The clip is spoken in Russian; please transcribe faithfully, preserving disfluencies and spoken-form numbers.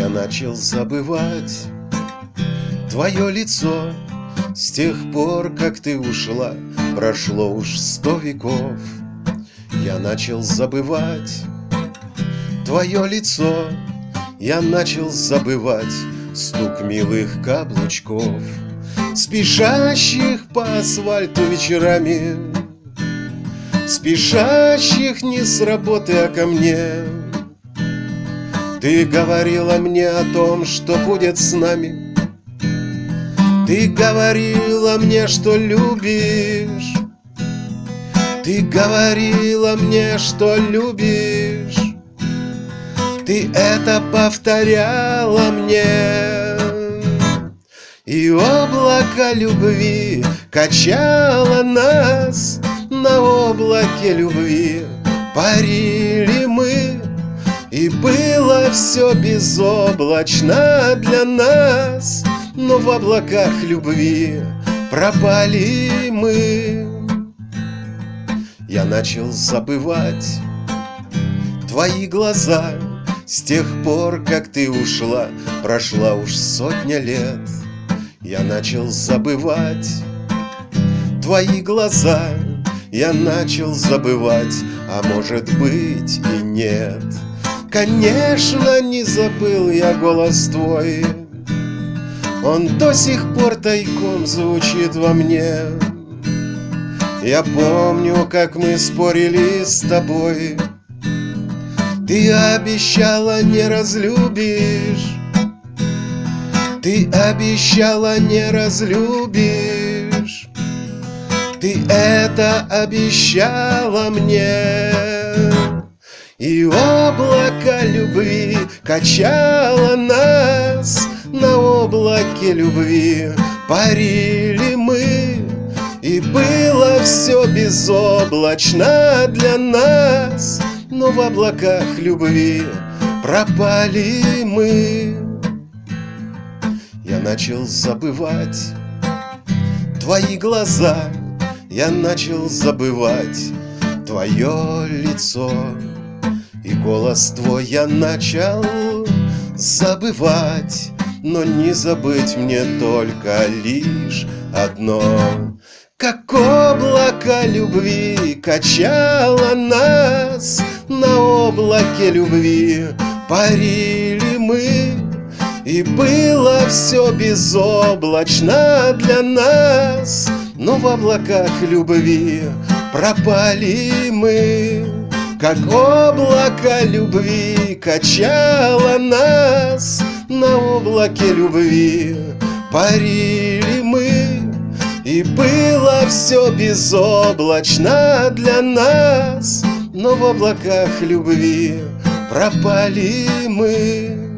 Я начал забывать твое лицо. С тех пор, как ты ушла, прошло уж сто веков. Я начал забывать твое лицо. Я начал забывать стук милых каблучков, спешащих по асфальту вечерами, спешащих не с работы, а ко мне. Ты говорила мне о том, что будет с нами. Ты говорила мне, что любишь. Ты говорила мне, что любишь. Ты это повторяла мне. И облако любви качало нас. На облаке любви парили мы. И было все безоблачно для нас. Но в облаках любви пропали мы. Я начал забывать твои глаза. С тех пор, как ты ушла, прошла уж сотня лет. Я начал забывать твои глаза. Я начал забывать, а может быть и нет. Конечно, не забыл я голос твой. Он до сих пор тайком звучит во мне. Я помню, как мы спорили с тобой. Ты обещала, не разлюбишь. Ты обещала, не разлюбишь. Ты это обещала мне. И облако любви качало нас. На облаке любви парили мы. И было все безоблачно для нас. Но в облаках любви пропали мы. Я начал забывать твои глаза. Я начал забывать твое лицо. И голос твой я начал забывать. Но не забыть мне только лишь одно. Как облако любви качало нас. На облаке любви парили мы. И было все безоблачно для нас. Но в облаках любви пропали мы. Как облако любви качало нас. На облаке любви парили мы. И было все безоблачно для нас. Но в облаках любви пропали мы.